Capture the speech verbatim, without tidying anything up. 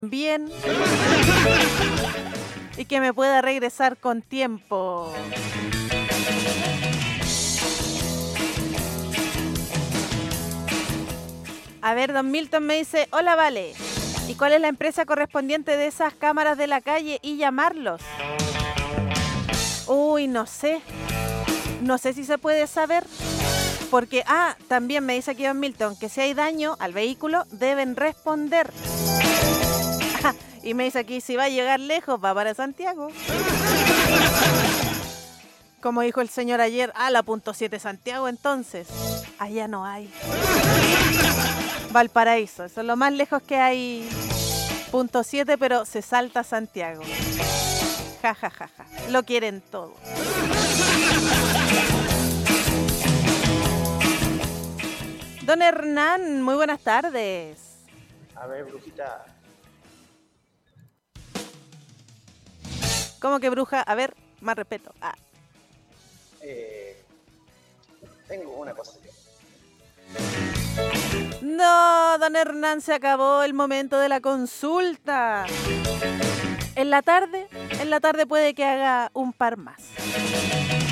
bien y que me pueda regresar con tiempo. A ver, don Milton me dice, hola, Vale, ¿y cuál es la empresa correspondiente de esas cámaras de la calle y llamarlos? Uy, no sé, no sé si se puede saber, porque, ah, también me dice aquí don Milton, que si hay daño al vehículo deben responder. Y me dice aquí, si va a llegar lejos, va para Santiago. Como dijo el señor ayer, ah, la punto siete Santiago, entonces, allá no hay. Valparaíso, eso es lo más lejos que hay. Punto siete, pero se salta Santiago. Ja, ja, ja, ja. Lo quieren todo. Don Hernán, muy buenas tardes. A ver, brujita. ¿Cómo que bruja? A ver, más respeto. Ah. Eh, tengo una cosa. No, don Hernán, se acabó el momento de la consulta. En la tarde, en la tarde puede que haga un par más.